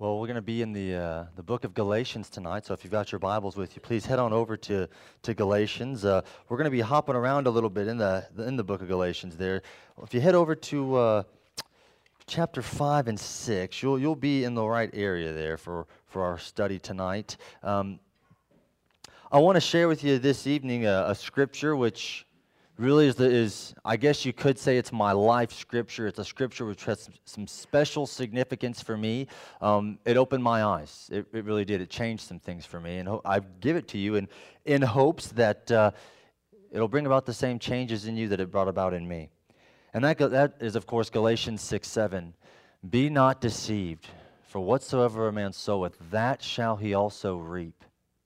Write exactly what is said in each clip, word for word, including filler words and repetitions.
Well, we're going to be in the uh, the book of Galatians tonight, so if you've got your Bibles with you, please head on over to to Galatians. Uh, we're going to be hopping around a little bit in the in the book of Galatians. There, if you head over to uh, chapter five and six, you'll you'll be in the right area there for for our study tonight. Um, I want to share with you this evening a, a scripture which really is, the, is, I guess you could say it's my life scripture. It's a scripture which has some special significance for me. Um, it opened my eyes. It, it really did. It changed some things for me. And ho- I give it to you in, in hopes that uh, it'll bring about the same changes in you that it brought about in me. And that, that is, of course, Galatians six seven. Be not deceived, for whatsoever a man soweth, that shall he also reap.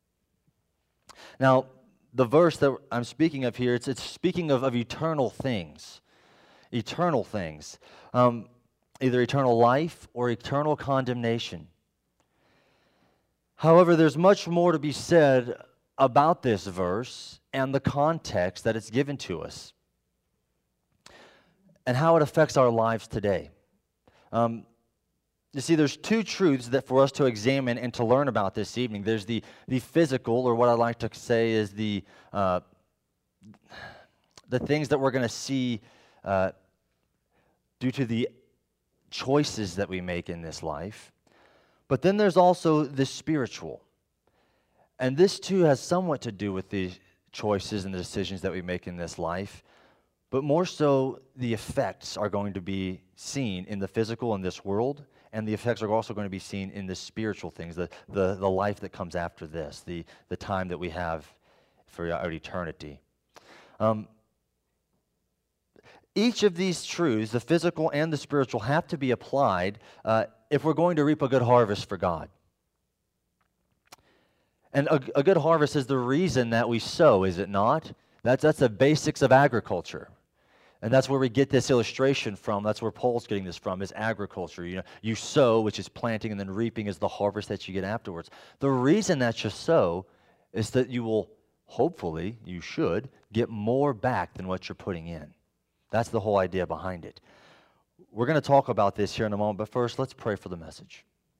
Now, the verse that I'm speaking of here, it's, it's speaking of, of eternal things. Eternal things. Um, either eternal life or eternal condemnation. However, there's much more to be said about this verse and the context that it's given to us and how it affects our lives today. Um, You see, there's two truths that for us to examine and to learn about this evening. There's the, the physical, or what I like to say is the, uh, the things that we're going to see uh, due to the choices that we make in this life. But then there's also the spiritual. And this too has somewhat to do with the choices and the decisions that we make in this life. But more so, the effects are going to be seen in the physical in this world, and the effects are also going to be seen in the spiritual things, the, the, the life that comes after this, the, the time that we have for our eternity. Um, each of these truths, the physical and the spiritual, have to be applied uh, if we're going to reap a good harvest for God. And a, a good harvest is the reason that we sow, is it not? That's, that's the basics of agriculture. And that's where we get this illustration from. That's where Paul's getting this from, is agriculture. You know, you sow, which is planting, and then reaping is the harvest that you get afterwards. The reason that you sow is that you will, hopefully, you should, get more back than what you're putting in. That's the whole idea behind it. We're going to talk about this here in a moment, but first, let's pray for the message.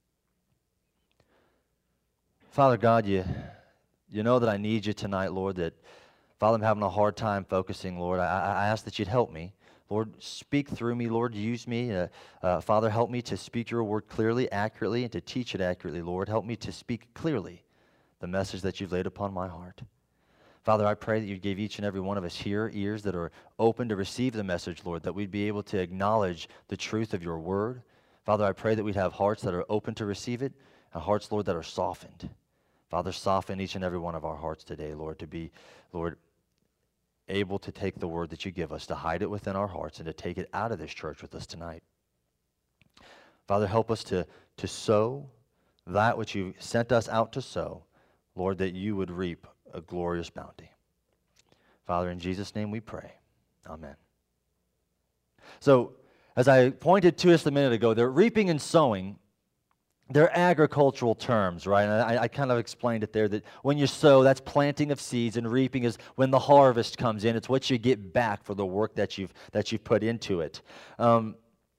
Father God, you, you know that I need you tonight, Lord, that Father, I'm having a hard time focusing, Lord. I, I ask that you'd help me. Lord, speak through me. Lord, use me. Uh, uh, Father, help me to speak your word clearly, accurately, and to teach it accurately, Lord. Help me to speak clearly the message that you've laid upon my heart. Father, I pray that you'd give each and every one of us here ears that are open to receive the message, Lord, that we'd be able to acknowledge the truth of your word. Father, I pray that we'd have hearts that are open to receive it, and hearts, Lord, that are softened. Father, soften each and every one of our hearts today, Lord, to be, Lord, able to take the word that you give us, to hide it within our hearts, and to take it out of this church with us tonight. Father, help us to, to sow that which you sent us out to sow, Lord, that you would reap a glorious bounty. Father, in Jesus' name we pray. Amen. So, as I pointed to us a minute ago, they're reaping and sowing. They're agricultural terms, right? And I, I kind of explained it there, that when you sow, that's planting of seeds, and reaping is when the harvest comes in. It's what you get back for the work that you've that you've put into it. Um,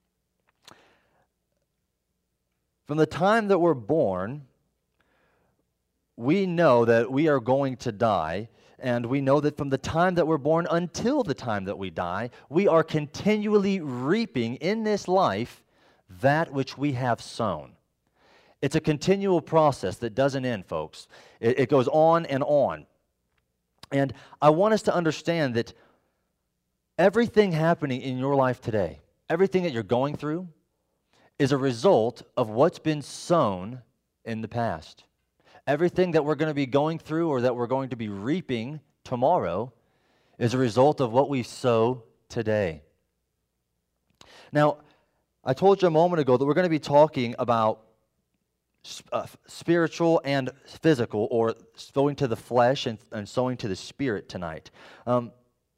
from the time that we're born, we know that we are going to die, and we know that from the time that we're born until the time that we die, we are continually reaping in this life that which we have sown. It's a continual process that doesn't end, folks. It, it goes on and on. And I want us to understand that everything happening in your life today, everything that you're going through, is a result of what's been sown in the past. Everything that we're going to be going through or that we're going to be reaping tomorrow is a result of what we sow today. Now, I told you a moment ago that we're going to be talking about Uh, spiritual and physical, or sowing to the flesh and, and sowing to the spirit tonight. Um,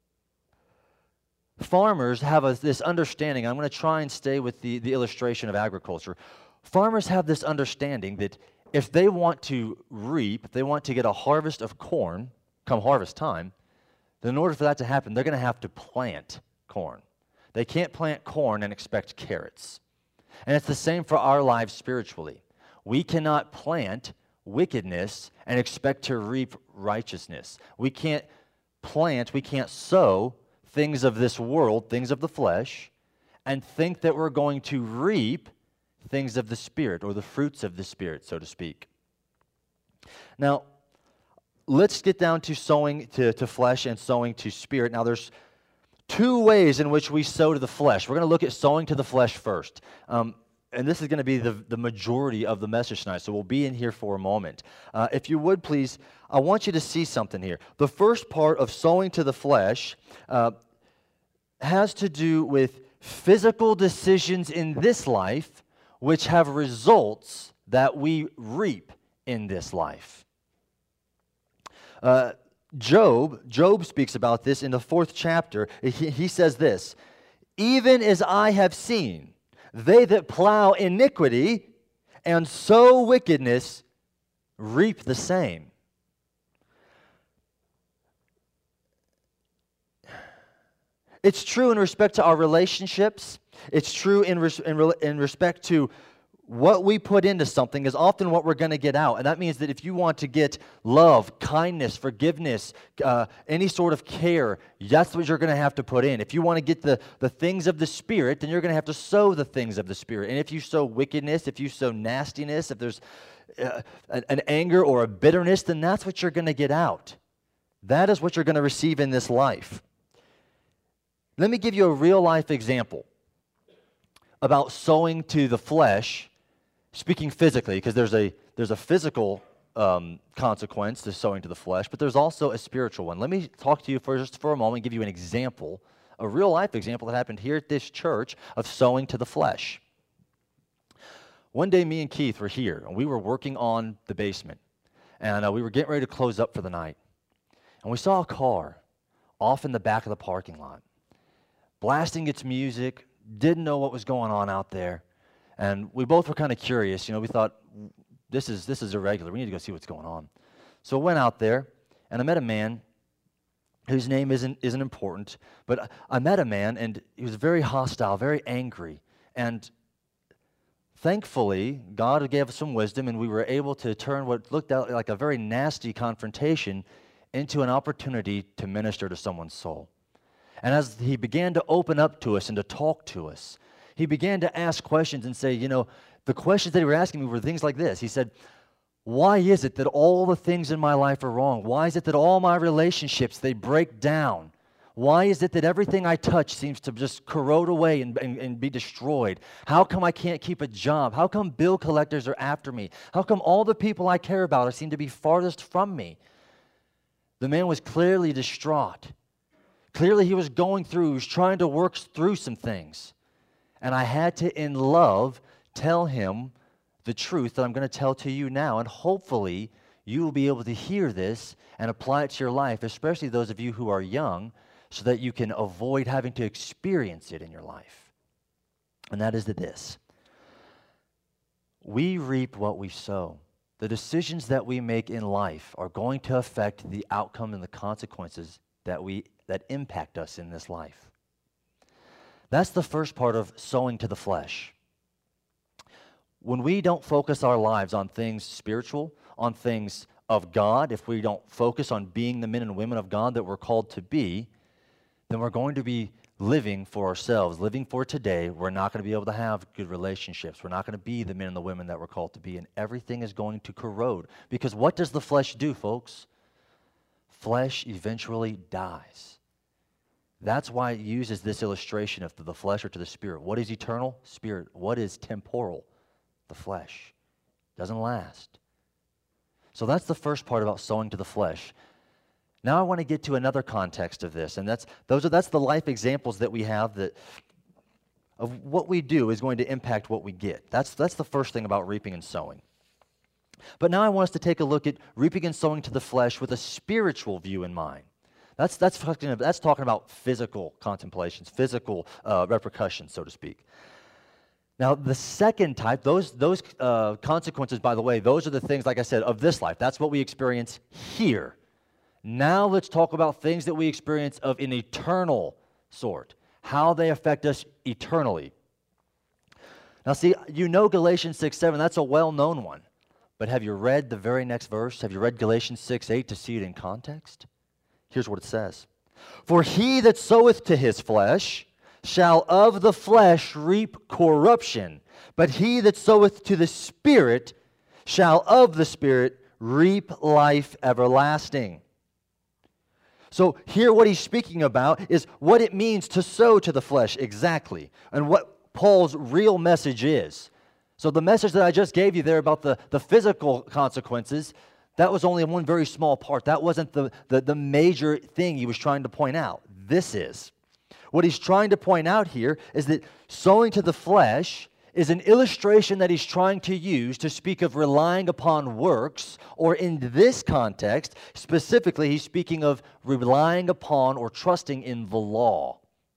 farmers have a, this understanding. I'm going to try and stay with the, the illustration of agriculture. Farmers have this understanding that if they want to reap, if they want to get a harvest of corn come harvest time, then in order for that to happen, they're going to have to plant corn. They can't plant corn and expect carrots. And it's the same for our lives spiritually. We cannot plant wickedness and expect to reap righteousness. We can't plant, we can't sow things of this world, things of the flesh, and think that we're going to reap things of the Spirit, or the fruits of the Spirit, so to speak. Now, let's get down to sowing to, to flesh and sowing to spirit. Now, there's two ways in which we sow to the flesh. We're going to look at sowing to the flesh first. Um, and this is going to be the, the majority of the message tonight, so we'll be in here for a moment. Uh, if you would, please, I want you to see something here. The first part of sowing to the flesh uh, has to do with physical decisions in this life which have results that we reap in this life. Uh, Job, Job speaks about this in the fourth chapter. He, he says this, "Even as I have seen, they that plow iniquity and sow wickedness reap the same." It's true in respect to our relationships. It's true in, res, in, re, in respect to what we put into something is often what we're going to get out. And that means that if you want to get love, kindness, forgiveness, uh, any sort of care, that's what you're going to have to put in. If you want to get the, the things of the Spirit, then you're going to have to sow the things of the Spirit. And if you sow wickedness, if you sow nastiness, if there's uh, an, an anger or a bitterness, then that's what you're going to get out. That is what you're going to receive in this life. Let me give you a real-life example about sowing to the flesh, speaking physically, because there's a there's a physical um, consequence to sowing to the flesh, but there's also a spiritual one. Let me talk to you for just for a moment, give you an example, a real-life example that happened here at this church of sowing to the flesh. One day, me and Keith were here, and we were working on the basement, and uh, we were getting ready to close up for the night, and we saw a car off in the back of the parking lot, blasting its music, didn't know what was going on out there, and we both were kind of curious. You know, we thought, this is this is irregular. We need to go see what's going on. So I went out there, and I met a man whose name isn't isn't important, but I met a man, and he was very hostile, very angry, and thankfully, God gave us some wisdom, and we were able to turn what looked like a very nasty confrontation into an opportunity to minister to someone's soul. And as he began to open up to us and to talk to us, he began to ask questions and say, you know, the questions that he was asking me were things like this. He said, why is it that all the things in my life are wrong? Why is it that all my relationships, they break down? Why is it that everything I touch seems to just corrode away and, and, and be destroyed? How come I can't keep a job? How come bill collectors are after me? How come all the people I care about are, seem to be farthest from me? The man was clearly distraught. Clearly he was going through, he was trying to work through some things. And I had to, in love, tell him the truth that I'm going to tell to you now. And hopefully you will be able to hear this and apply it to your life, especially those of you who are young, so that you can avoid having to experience it in your life. And that is this. We reap what we sow. The decisions that we make in life are going to affect the outcome and the consequences that we that impact us in this life. That's the first part of sowing to the flesh. When we don't focus our lives on things spiritual, on things of God, if we don't focus on being the men and women of God that we're called to be, then we're going to be living for ourselves, living for today. We're not going to be able to have good relationships. We're not going to be the men and the women that we're called to be, and everything is going to corrode. Because what does the flesh do, folks? Flesh eventually dies. That's why it uses this illustration of to the flesh or to the spirit. What is eternal? Spirit. What is temporal? The flesh. Doesn't last. So that's the first part about sowing to the flesh. Now I want to get to another context of this, and that's those are that's the life examples that we have that of what we do is going to impact what we get. That's that's the first thing about reaping and sowing. But now I want us to take a look at reaping and sowing to the flesh with a spiritual view in mind. That's that's talking about, that's talking about physical contemplations, physical uh, repercussions, so to speak. Now, the second type, those those uh, consequences, by the way, those are the things, like I said, of this life. That's what we experience here. Now let's talk about things that we experience of an eternal sort, how they affect us eternally. Now see, you know Galatians six seven, that's a well-known one. But have you read the very next verse? Have you read Galatians six eight to see it in context? Here's what it says. For he that soweth to his flesh shall of the flesh reap corruption, but he that soweth to the Spirit shall of the Spirit reap life everlasting. So here what he's speaking about is what it means to sow to the flesh exactly, and what Paul's real message is. So the message that I just gave you there about the, the physical consequences, that was only one very small part. That wasn't the, the, the major thing he was trying to point out. This is. What he's trying to point out here is that sowing to the flesh is an illustration that he's trying to use to speak of relying upon works, or in this context, specifically, he's speaking of relying upon or trusting in the law.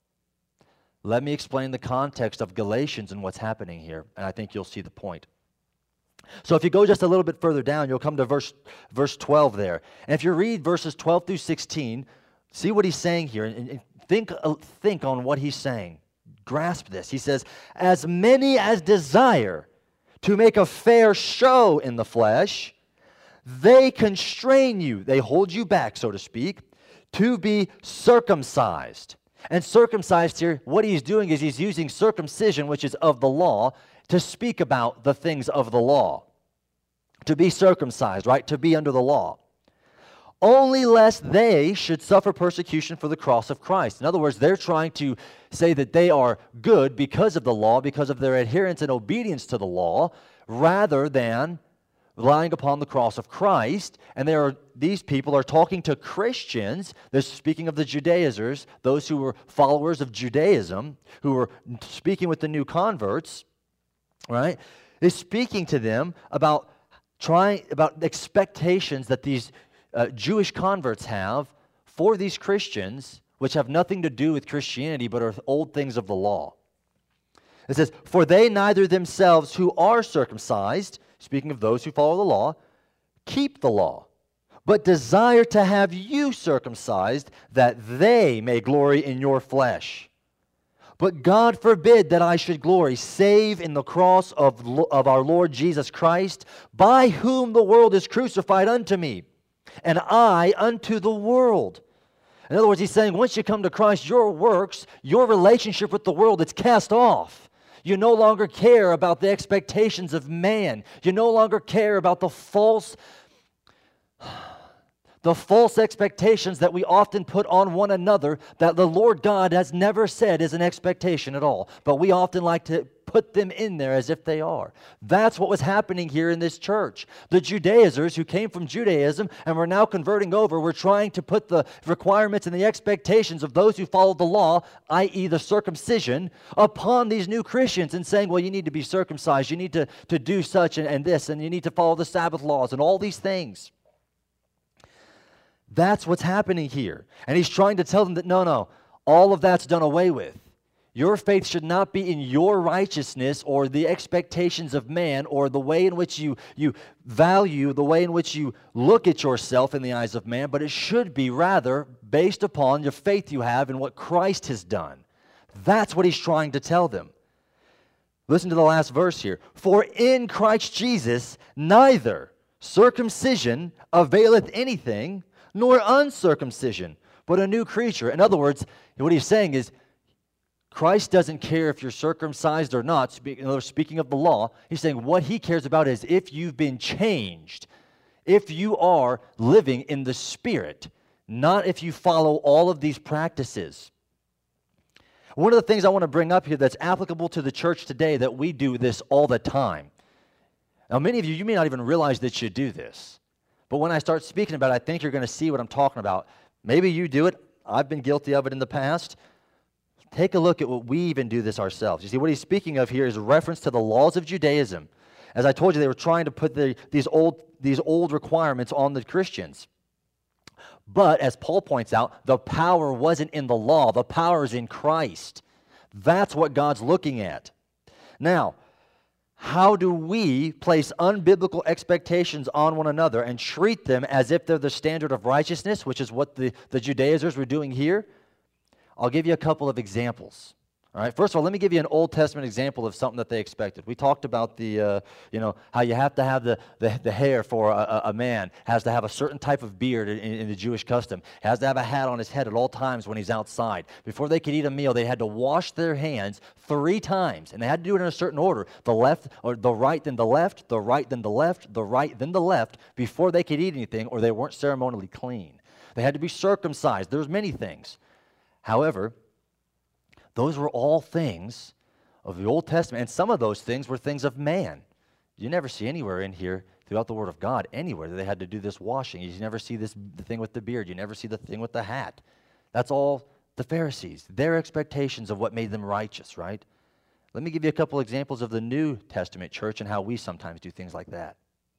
Let me explain the context of Galatians and what's happening here, and I think you'll see the point. So if you go just a little bit further down, you'll come to verse, verse twelve there. And if you read verses twelve through sixteen, see what he's saying here, and, and think, uh, think on what he's saying. Grasp this. He says, as many as desire to make a fair show in the flesh, they constrain you, they hold you back, so to speak, to be circumcised. And circumcised here, what he's doing is he's using circumcision, which is of the law, to speak about the things of the law. To be circumcised, right? To be under the law. Only lest they should suffer persecution for the cross of Christ. In other words, they're trying to say that they are good because of the law, because of their adherence and obedience to the law, rather than relying upon the cross of Christ. And there are, these people are talking to Christians. They're speaking of the Judaizers, those who were followers of Judaism, who were speaking with the new converts, right? They're speaking to them about trying, about expectations that these uh, Jewish converts have for these Christians, which have nothing to do with Christianity, but are old things of the law. It says, for they neither themselves who are circumcised, speaking of those who follow the law, keep the law, but desire to have you circumcised, that they may glory in your flesh. But God forbid that I should glory, save in the cross of, of our Lord Jesus Christ, by whom the world is crucified unto me, and I unto the world. In other words, he's saying, once you come to Christ, your works, your relationship with the world, it's cast off. You no longer care about the expectations of man. You no longer care about the false, the false expectations that we often put on one another that the Lord God has never said is an expectation at all. But we often like to put them in there as if they are. That's what was happening here in this church. The Judaizers who came from Judaism and were now converting over were trying to put the requirements and the expectations of those who followed the law, that is the circumcision, upon these new Christians and saying, well, you need to be circumcised, you need to, to do such and, and this, and you need to follow the Sabbath laws and all these things. That's what's happening here. And he's trying to tell them that, no, no, all of that's done away with. Your faith should not be in your righteousness or the expectations of man or the way in which you, you value, the way in which you look at yourself in the eyes of man, but it should be rather based upon your faith you have in what Christ has done. That's what he's trying to tell them. Listen to the last verse here. For in Christ Jesus neither circumcision availeth anything, nor uncircumcision, but a new creature. In other words, what he's saying is, Christ doesn't care if you're circumcised or not. Speaking of the law, he's saying what he cares about is if you've been changed, if you are living in the Spirit, not if you follow all of these practices. One of the things I want to bring up here that's applicable to the church today, that we do this all the time. Now, many of you, you may not even realize that you do this. But when I start speaking about it, I think you're going to see what I'm talking about. Maybe you do it. I've been guilty of it in the past. Take a look at what we even do this ourselves. You see, what he's speaking of here is a reference to the laws of Judaism. As I told you, they were trying to put the, these, old, these old requirements on the Christians. But, as Paul points out, the power wasn't in the law. The power is in Christ. That's what God's looking at. Now, how do we place unbiblical expectations on one another and treat them as if they're the standard of righteousness, which is what the, the Judaizers were doing here? I'll give you a couple of examples. All right. First of all, let me give you an Old Testament example of something that they expected. We talked about the, uh, you know, how you have to have the, the, the hair for a, a man, has to have a certain type of beard in, in the Jewish custom, has to have a hat on his head at all times when he's outside. Before they could eat a meal, they had to wash their hands three times, and they had to do it in a certain order. The left, or the right, then the left, the right, then the left, the right, then the left, before they could eat anything, or they weren't ceremonially clean. They had to be circumcised. There's many things. However, those were all things of the Old Testament, and some of those things were things of man. You never see anywhere in here throughout the Word of God anywhere that they had to do this washing. You never see this the thing with the beard. You never see the thing with the hat. That's all the Pharisees, their expectations of what made them righteous, right? Let me give you a couple examples of the New Testament church and how we sometimes do things like that.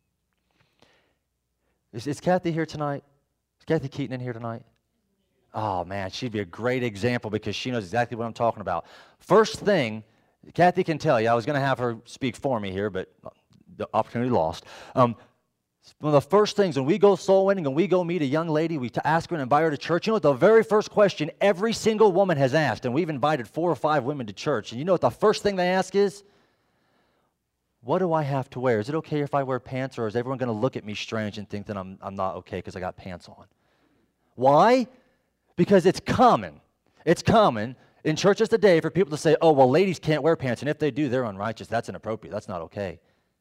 Is, is Kathy here tonight? Is Kathy Keaton in here tonight? Oh, man, she'd be a great example because she knows exactly what I'm talking about. First thing, Kathy can tell you, I was going to have her speak for me here, but the opportunity lost. Um, one of the first things, when we go soul winning and we go meet a young lady, we ask her and invite her to church, you know what the very first question every single woman has asked, and we've invited four or five women to church, and you know what the first thing they ask is? What do I have to wear? Is it okay if I wear pants, or is everyone going to look at me strange and think that I'm, I'm not okay because I got pants on? Why? Because it's common. It's common in churches today for people to say, oh, well, ladies can't wear pants, and if they do, they're unrighteous. That's inappropriate. That's not okay.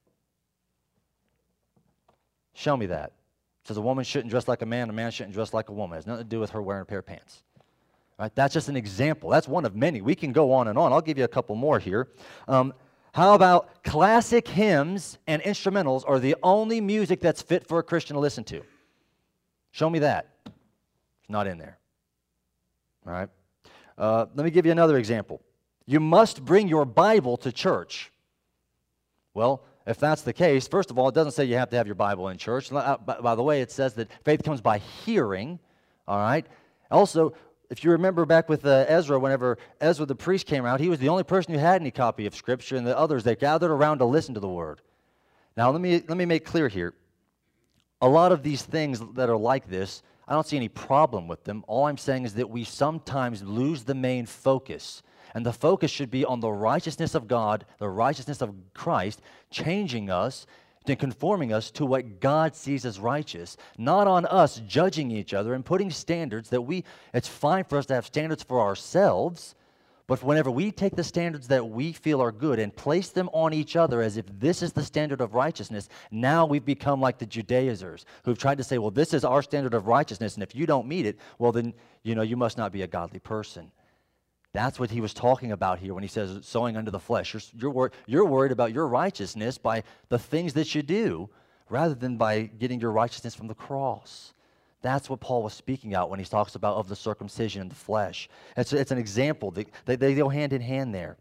Show me that. It says a woman shouldn't dress like a man, a man shouldn't dress like a woman. It has nothing to do with her wearing a pair of pants. Right? That's just an example. That's one of many. We can go on and on. I'll give you a couple more here. Um, how about classic hymns and instrumentals are the only music that's fit for a Christian to listen to? Show me that. It's not in there. All right. Uh, let me give you another example. You must bring your Bible to church. Well, if that's the case, first of all, it doesn't say you have to have your Bible in church. By, by the way, it says that faith comes by hearing. All right. Also, if you remember back with uh, Ezra, whenever Ezra the priest came around, he was the only person who had any copy of Scripture, and the others, they gathered around to listen to the Word. Now, let me, let me make clear here. A lot of these things that are like this, I don't see any problem with them. All I'm saying is that we sometimes lose the main focus. And the focus should be on the righteousness of God, the righteousness of Christ, changing us and conforming us to what God sees as righteous, not on us judging each other and putting standards that we, it's fine for us to have standards for ourselves, but whenever we take the standards that we feel are good and place them on each other as if this is the standard of righteousness, now we've become like the Judaizers who've tried to say, well, this is our standard of righteousness, and if you don't meet it, well, then, you know, you must not be a godly person. That's what he was talking about here when he says sowing unto the flesh. You're, you're, wor- you're worried about your righteousness by the things that you do rather than by getting your righteousness from the cross. That's what Paul was speaking out when he talks about of the circumcision in the flesh. It's, it's an example. They, they, they go hand in hand there.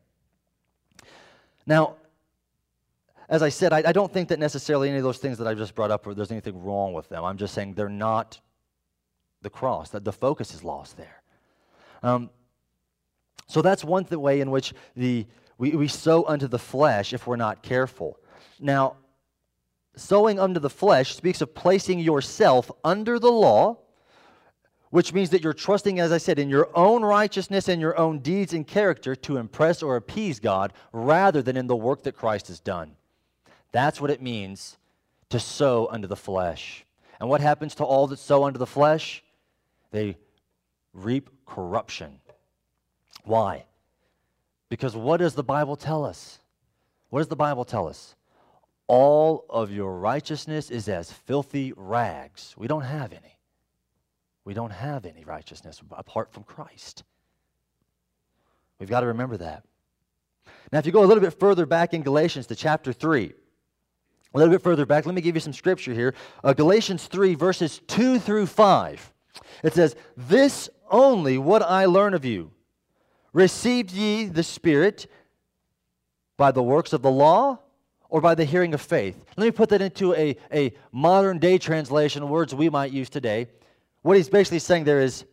Now, as I said, I, I don't think that necessarily any of those things that I just brought up, or there's anything wrong with them. I'm just saying they're not the cross, that the focus is lost there. Um, so that's one th- way in which the we, we sow unto the flesh if we're not careful. Now, sowing unto the flesh speaks of placing yourself under the law, which means that you're trusting, as I said, in your own righteousness and your own deeds and character to impress or appease God rather than in the work that Christ has done. That's what it means to sow unto the flesh. And what happens to all that sow unto the flesh? They reap corruption. Why? Because what does the Bible tell us? What does the Bible tell us? All of your righteousness is as filthy rags. We don't have any. We don't have any righteousness apart from Christ. We've got to remember that. Now, if you go a little bit further back in Galatians to chapter three, a little bit further back, let me give you some scripture here. Uh, Galatians three, verses two through five. It says, "This only would I learn of you. Received ye the Spirit by the works of the law, or by the hearing of faith?" Let me put that into a, a modern day translation, words we might use today. What he's basically saying there is,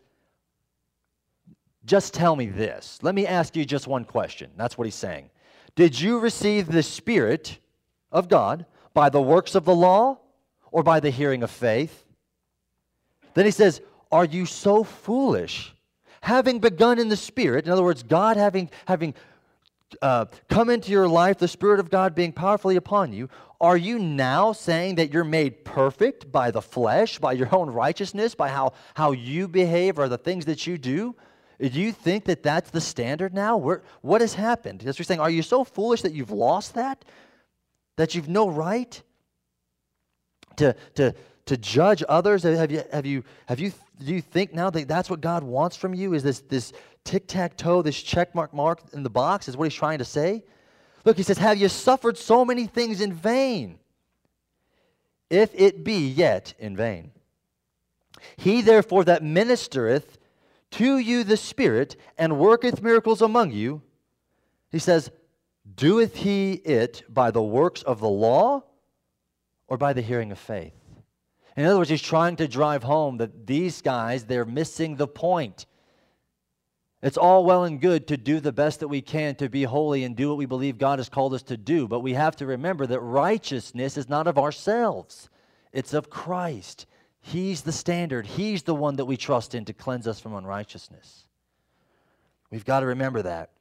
just tell me this. Let me ask you just one question. That's what he's saying. Did you receive the Spirit of God by the works of the law, or by the hearing of faith? Then he says, are you so foolish? having begun in the Spirit, in other words, God having, having uh, come into your life, the Spirit of God being powerfully upon you, are you now saying that you're made perfect by the flesh, by your own righteousness, by how, how you behave or the things that you do? Do you think that that's the standard now? Where, what has happened? As you're saying, are you so foolish that you've lost that? That you've no right to, to, to judge others? Have you, have you, have you, do you think now that that's what God wants from you? Is this, this tic-tac-toe, this check mark mark in the box is what he's trying to say? Look, he says, have you suffered so many things in vain? If it be yet in vain. He therefore that ministereth to you the Spirit, and worketh miracles among you, he says, doeth he it by the works of the law or by the hearing of faith? In other words, he's trying to drive home that these guys, they're missing the point. It's all well and good to do the best that we can to be holy and do what we believe God has called us to do, but we have to remember that righteousness is not of ourselves. It's of Christ. He's the standard. He's the one that we trust in to cleanse us from unrighteousness. We've got to remember that.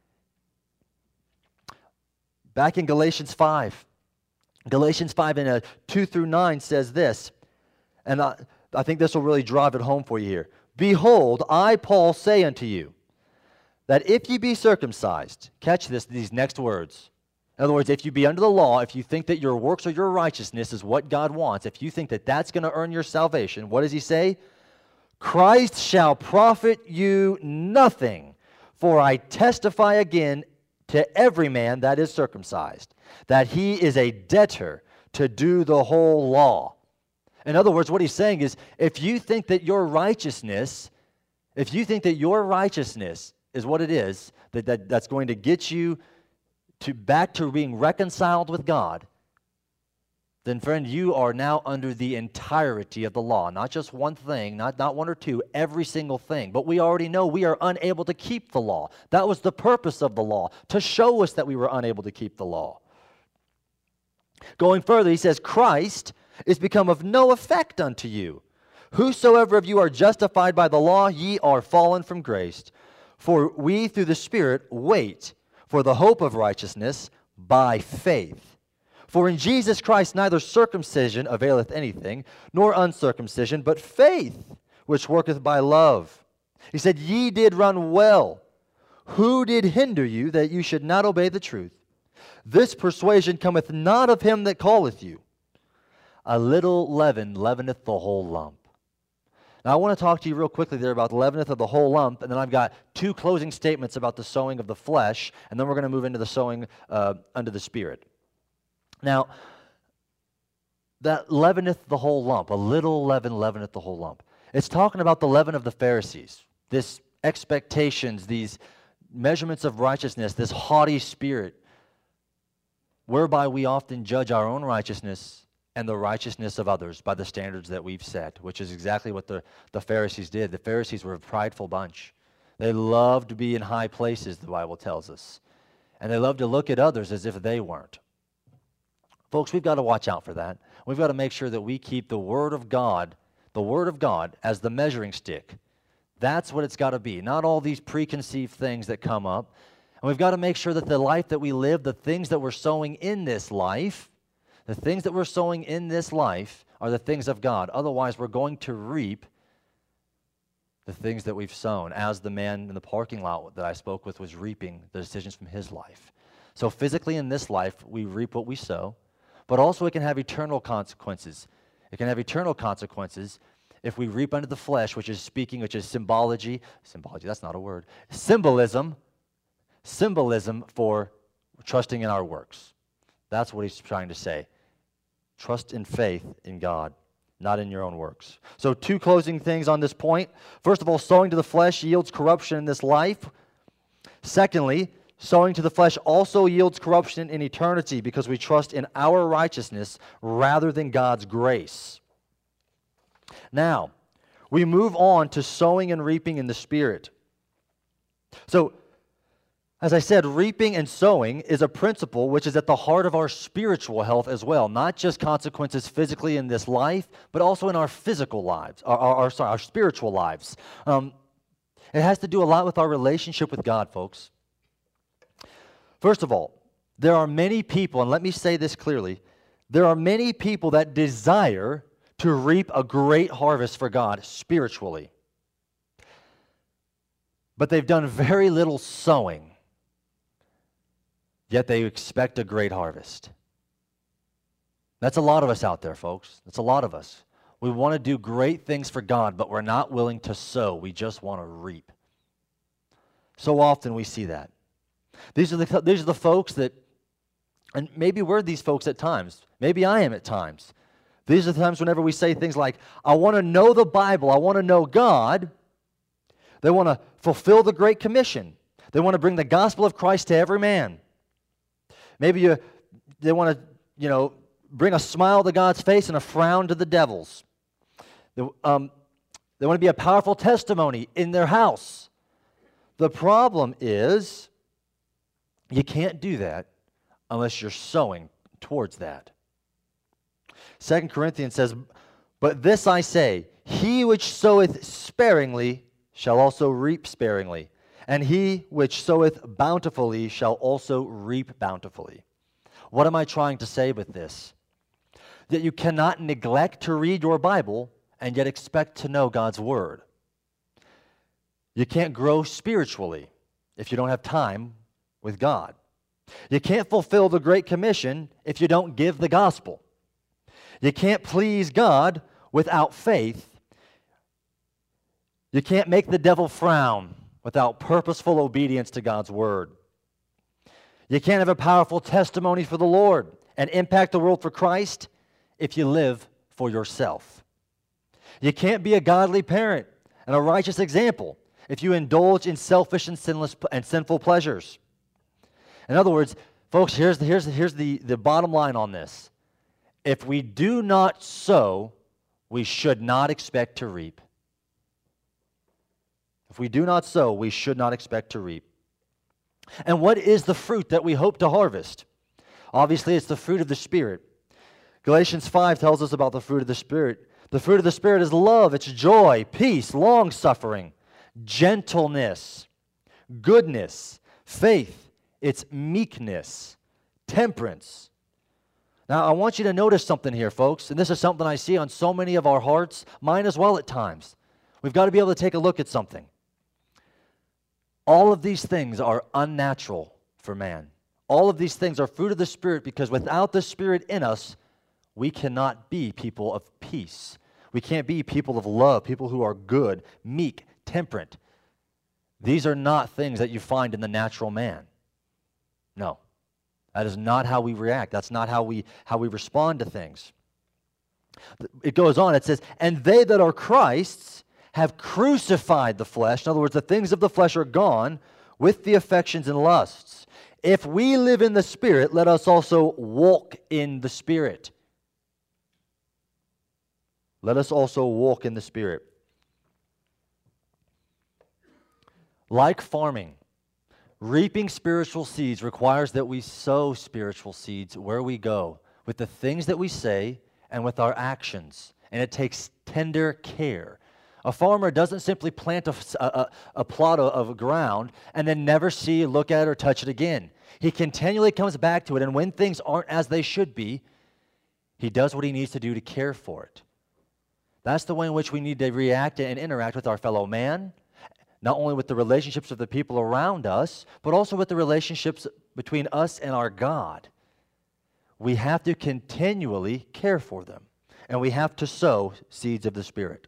Back in Galatians five, Galatians five and uh, two through nine says this, and I, I think this will really drive it home for you here. Behold, I, Paul, say unto you, that if ye be circumcised, catch this, these next words. In other words, if you be under the law, if you think that your works or your righteousness is what God wants, if you think that that's going to earn your salvation, what does he say? Christ shall profit you nothing, for I testify again to every man that is circumcised, that he is a debtor to do the whole law. In other words, what he's saying is, if you think that your righteousness, if you think that your righteousness is what it is, that, that that's going to get you to back to being reconciled with God, then friend, you are now under the entirety of the law. Not just one thing, not, not one or two, every single thing. But we already know we are unable to keep the law. That was the purpose of the law, to show us that we were unable to keep the law. Going further, he says, Christ is become of no effect unto you. Whosoever of you are justified by the law, ye are fallen from grace. For we through the Spirit wait for the hope of righteousness by faith. For in Jesus Christ neither circumcision availeth anything, nor uncircumcision, but faith, which worketh by love. He said, ye did run well. Who did hinder you that you should not obey the truth? This persuasion cometh not of him that calleth you. A little leaven leaveneth the whole lump. Now, I want to talk to you real quickly there about the leaveneth of the whole lump, and then I've got two closing statements about the sowing of the flesh, and then we're going to move into the sowing uh, unto the Spirit. Now, that leaveneth the whole lump, a little leaven leaveneth the whole lump. It's talking about the leaven of the Pharisees, this expectations, these measurements of righteousness, this haughty spirit, whereby we often judge our own righteousness and the righteousness of others by the standards that we've set, which is exactly what the, the Pharisees did. The Pharisees were a prideful bunch. They loved to be in high places, the Bible tells us. And they loved to look at others as if they weren't. Folks, we've got to watch out for that. We've got to make sure that we keep the Word of God, the Word of God, as the measuring stick. That's what it's got to be, not all these preconceived things that come up. And we've got to make sure that the life that we live, the things that we're sowing in this life, the things that we're sowing in this life are the things of God. Otherwise, we're going to reap the things that we've sown, as the man in the parking lot that I spoke with was reaping the decisions from his life. So physically in this life, we reap what we sow, but also it can have eternal consequences. It can have eternal consequences if we reap unto the flesh, which is speaking, which is symbology. Symbology, that's not a word. Symbolism. Symbolism for trusting in our works. That's what he's trying to say. Trust in faith in God, not in your own works. So two closing things on this point. First of all, sowing to the flesh yields corruption in this life. Secondly, sowing to the flesh also yields corruption in eternity because we trust in our righteousness rather than God's grace. Now, we move on to sowing and reaping in the Spirit. So, as I said, reaping and sowing is a principle which is at the heart of our spiritual health as well. Not just consequences physically in this life, but also in our physical lives, our, our, our, sorry, our spiritual lives. Um, It has to do a lot with our relationship with God, folks. First of all, there are many people, and let me say this clearly, there are many people that desire to reap a great harvest for God spiritually. But they've done very little sowing, yet they expect a great harvest. That's a lot of us out there, folks. That's a lot of us. We want to do great things for God, but we're not willing to sow. We just want to reap. So often we see that. These are the, these are the folks that, and maybe we're these folks at times. Maybe I am at times. These are the times whenever we say things like, I want to know the Bible, I want to know God. They want to fulfill the Great Commission. They want to bring the gospel of Christ to every man. Maybe you, they want to, you know, bring a smile to God's face and a frown to the devil's. They, um, they want to be a powerful testimony in their house. The problem is, you can't do that unless you're sowing towards that. Second Corinthians says, but this I say, he which soweth sparingly shall also reap sparingly, and he which soweth bountifully shall also reap bountifully. What am I trying to say with this? That you cannot neglect to read your Bible and yet expect to know God's Word. You can't grow spiritually if you don't have time with God. You can't fulfill the Great Commission if you don't give the gospel. You can't please God without faith. You can't make the devil frown without purposeful obedience to God's Word. You can't have a powerful testimony for the Lord and impact the world for Christ if you live for yourself. You can't be a godly parent and a righteous example if you indulge in selfish and sinless and sinful pleasures. In other words, folks, here's the, here's the, here's the, the bottom line on this. If we do not sow, we should not expect to reap. If we do not sow, we should not expect to reap. And what is the fruit that we hope to harvest? Obviously, it's the fruit of the Spirit. Galatians five tells us about the fruit of the Spirit. The fruit of the Spirit is love, it's joy, peace, long-suffering, gentleness, goodness, faith, it's meekness, temperance. Now, I want you to notice something here, folks, and this is something I see on so many of our hearts, mine as well at times. We've got to be able to take a look at something. All of these things are unnatural for man. All of these things are fruit of the Spirit because without the Spirit in us, we cannot be people of peace. We can't be people of love, people who are good, meek, temperate. These are not things that you find in the natural man. No. That is not how we react. That's not how we how we respond to things. It goes on, it says, and they that are Christ's have crucified the flesh. In other words, the things of the flesh are gone with the affections and lusts. If we live in the Spirit, let us also walk in the Spirit. Let us also walk in the Spirit. Like farming, reaping spiritual seeds requires that we sow spiritual seeds where we go, with the things that we say and with our actions. And it takes tender care. A farmer doesn't simply plant a, a, a plot of, of ground and then never see, look at it, or touch it again. He continually comes back to it, and when things aren't as they should be, he does what he needs to do to care for it. That's the way in which we need to react and interact with our fellow man, not only with the relationships of the people around us, but also with the relationships between us and our God. We have to continually care for them, and we have to sow seeds of the Spirit.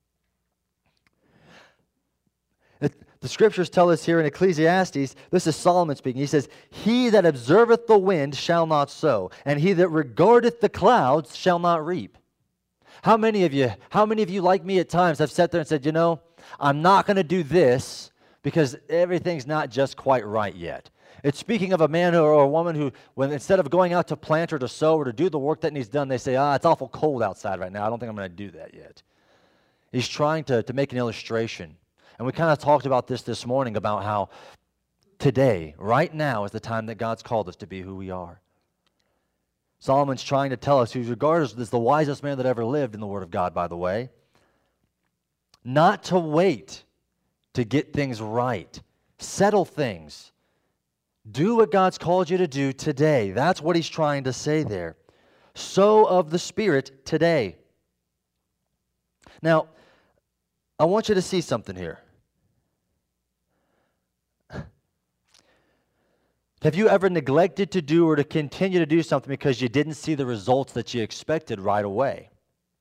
The Scriptures tell us here in Ecclesiastes, this is Solomon speaking, he says, he that observeth the wind shall not sow, and he that regardeth the clouds shall not reap. How many of you, how many of you like me at times have sat there and said, you know, I'm not going to do this because everything's not just quite right yet. It's speaking of a man or a woman who, when instead of going out to plant or to sow or to do the work that needs done, they say, ah, it's awful cold outside right now. I don't think I'm going to do that yet. He's trying to, to make an illustration. And we kind of talked about this this morning, about how today, right now, is the time that God's called us to be who we are. Solomon's trying to tell us, who's regarded as the wisest man that ever lived in the Word of God, by the way, not to wait to get things right. Settle things. Do what God's called you to do today. That's what he's trying to say there. Sow of the Spirit today. Now, I want you to see something here. Have you ever neglected to do or to continue to do something because you didn't see the results that you expected right away?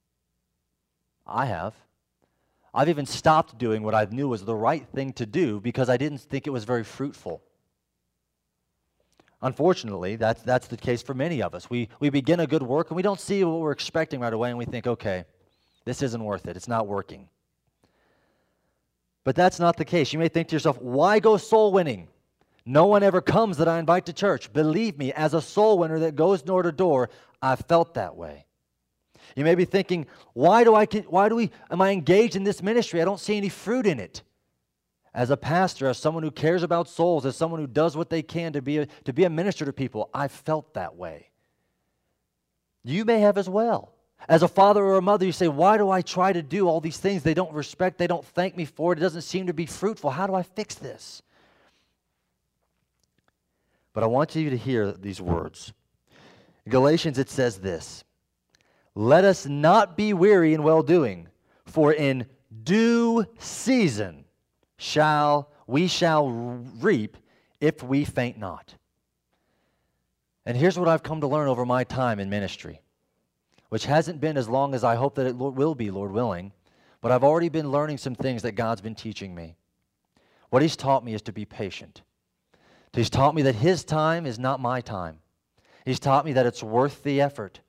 I have. I've even stopped doing what I knew was the right thing to do because I didn't think it was very fruitful. Unfortunately, that's, that's the case for many of us. We, we begin a good work and we don't see what we're expecting right away and we think, okay, this isn't worth it. It's not working. But that's not the case. You may think to yourself, why go soul winning? No one ever comes that I invite to church. Believe me, as a soul winner that goes door to door, I've felt that way. You may be thinking, why do I, why do we, am I engaged in this ministry? I don't see any fruit in it. As a pastor, as someone who cares about souls, as someone who does what they can to be a, to be a minister to people, I've felt that way. You may have as well. As a father or a mother, you say, why do I try to do all these things? They don't respect, they don't thank me for it. It doesn't seem to be fruitful. How do I fix this? But I want you to hear these words. In Galatians, it says this, let us not be weary in well-doing, for in due season shall we shall reap if we faint not. And here's what I've come to learn over my time in ministry, which hasn't been as long as I hope that it will be, Lord willing, but I've already been learning some things that God's been teaching me. What he's taught me is to be patient. He's taught me that his time is not my time. He's taught me that it's worth the effort.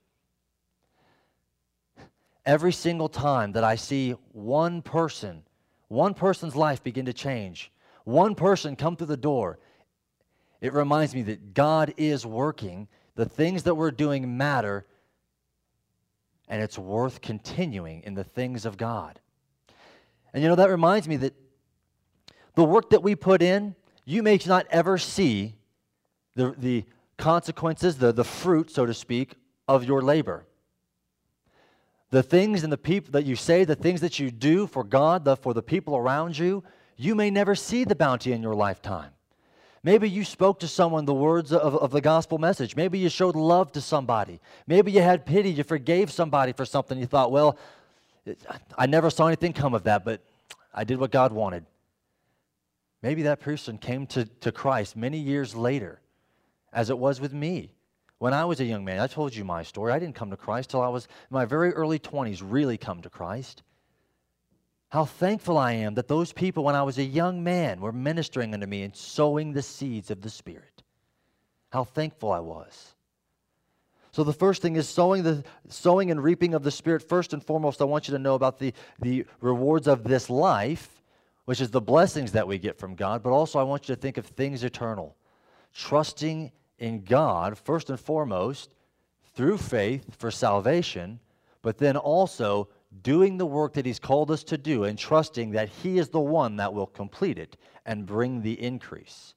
Every single time that I see one person, one person's life begin to change, one person come through the door, it reminds me that God is working. The things that we're doing matter, and it's worth continuing in the things of God. And you know, that reminds me that the work that we put in, you may not ever see the, the consequences, the, the fruit, so to speak, of your labor. The things and the people that you say, the things that you do for God, the, for the people around you, you may never see the bounty in your lifetime. Maybe you spoke to someone the words of, of the gospel message. Maybe you showed love to somebody. Maybe you had pity. You forgave somebody for something. You thought, well, I never saw anything come of that, but I did what God wanted. Maybe that person came to, to Christ many years later, as it was with me. When I was a young man, I told you my story. I didn't come to Christ till I was in my very early twenties, really come to Christ. How thankful I am that those people, when I was a young man, were ministering unto me and sowing the seeds of the Spirit. How thankful I was. So the first thing is sowing the sowing and reaping of the Spirit. First and foremost, I want you to know about the, the rewards of this life, which is the blessings that we get from God, but also I want you to think of things eternal. Trusting in God, first and foremost, through faith for salvation, but then also doing the work that he's called us to do and trusting that he is the one that will complete it and bring the increase.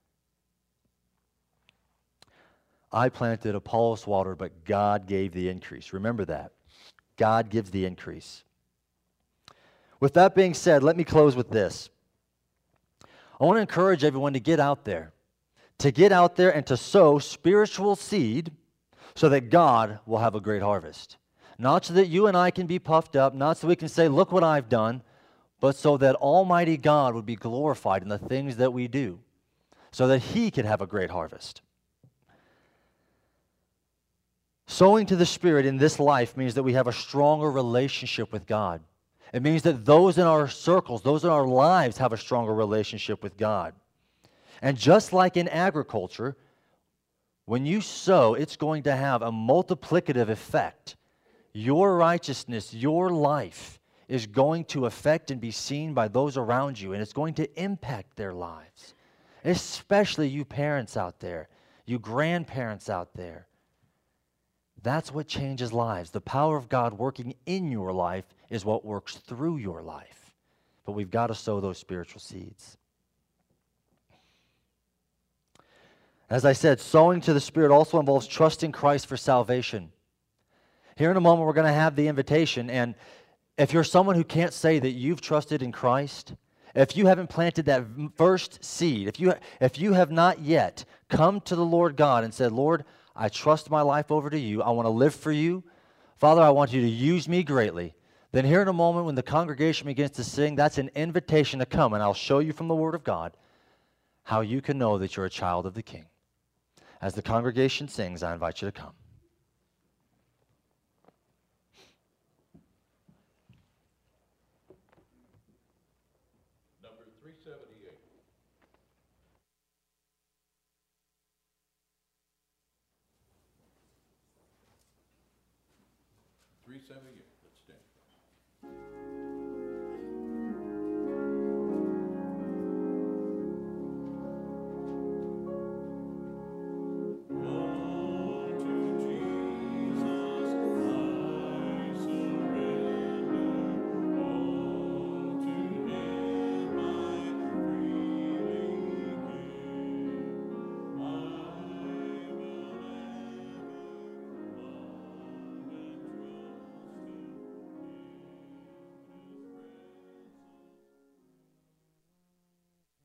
I planted, Apollos watered, but God gave the increase. Remember that. God gives the increase. With that being said, let me close with this. I want to encourage everyone to get out there. To get out there and to sow spiritual seed so that God will have a great harvest. Not so that you and I can be puffed up, not so we can say, look what I've done, but so that Almighty God would be glorified in the things that we do, so that he could have a great harvest. Sowing to the Spirit in this life means that we have a stronger relationship with God. It means that those in our circles, those in our lives have a stronger relationship with God. And just like in agriculture, when you sow, it's going to have a multiplicative effect. Your righteousness, your life is going to affect and be seen by those around you, and it's going to impact their lives. Especially you parents out there, you grandparents out there. That's what changes lives. The power of God working in your life is what works through your life. But we've got to sow those spiritual seeds. As I said, sowing to the Spirit also involves trusting Christ for salvation. Here in a moment, we're going to have the invitation, and if you're someone who can't say that you've trusted in Christ, if you haven't planted that first seed, if you, if you have not yet come to the Lord God and said, Lord, I trust my life over to you. I want to live for you. Father, I want you to use me greatly. Then here in a moment when the congregation begins to sing, that's an invitation to come, and I'll show you from the Word of God how you can know that you're a child of the King. As the congregation sings, I invite you to come.